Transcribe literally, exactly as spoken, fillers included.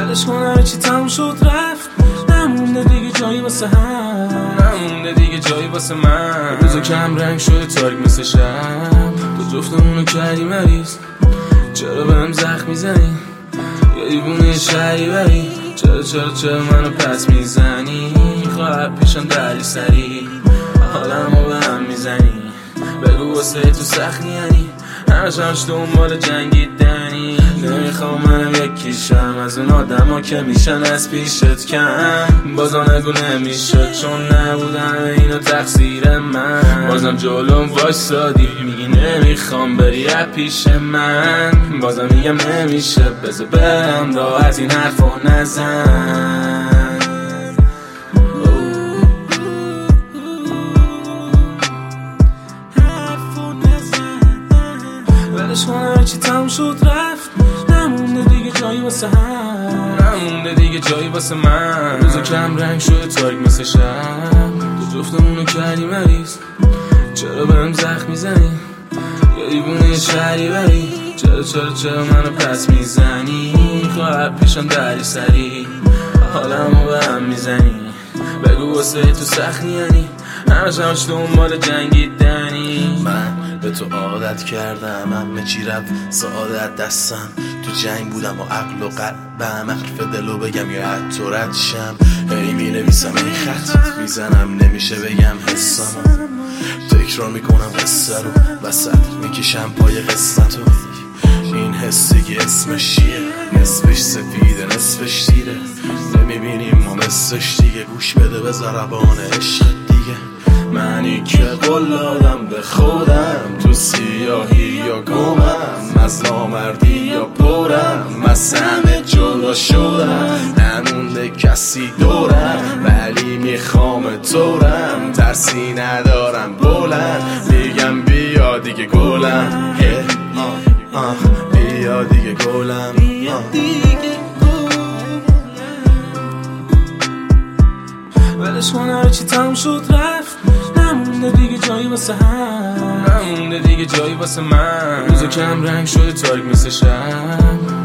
ولش کن همه چی تموم شد رفت، نمونده دیگه جایی واسه هم، نمونده دیگه جایی واسه من. روزا کم رنگ شده تاریک مثل شب، تو جفتمونو کردی مریض، چرا بهم زخم میزنی؟ یا دیوونه شهری بری؟ چرا چرا چرا منو پس میزنی؟ خواهد پیشم دری سری، حالمو به هم میزنی. بگو واسه تو سخت یعنی همش همش دنبال جنگیدنی. نمیخوام منم یکیشم از اون آدم ها که میشن از پیشت کم. بازم نگو نمیشه چون نبودن اینا تقصیر من. بازم جلوم وایسادی میگی نمیخوام بری از پیش من. بازم میگم نمیشه بذار برم راحت این حرفو نزن. ولش کن همه چی تموم شد رفت، نمونده دیگه جایی واسه هم، نمونده دیگه جایی واسه من. روزا کم رنگ شده تاریک مثل شب، تو جفتمونو کردی مریض، چرا بهم زخم میزنی؟ یا دیوونه شهری بری؟ چرا چرا چرا منو پس میزنی؟ خواهد پیشم دری سری، حالمو به هم میزنی. بگو واسه تو سخت یعنی همش همش دنبال جنگیدنی. من به تو عادت کردم همه چی رفت سعادت دستم، تو جنگ بودم و عقل و قلبم، حرف دلو بگم یا حتی رد شم. هی می نویسم این خط میزنم نمیشه بگم حسامو، تکرار میکنم قصه رو وسط میکشم پای قصتو. این حسی که اسمش چیه؟ نصفش سفیده نصفش دیره، نمیبینیم ما مثلش دیگه. گوش بده به ضربان عشق دیگه. منی که قول دادم به خودم تو سیاهی یا گمم، از نامردی یا پرم، از همه جدا شدم، نمونده کسی دورم، ولی میخوام تورم، ترسی ندارم بلند میگم بیا دیگه گلم. آه آه بیا دیگه گلم. ولش کن همه چی تموم شد رفت، نمونده دیگه جایی واسه هم، نمونده دیگه جایی واسه من. روزا کم رنگ شده تاریک مثل شب،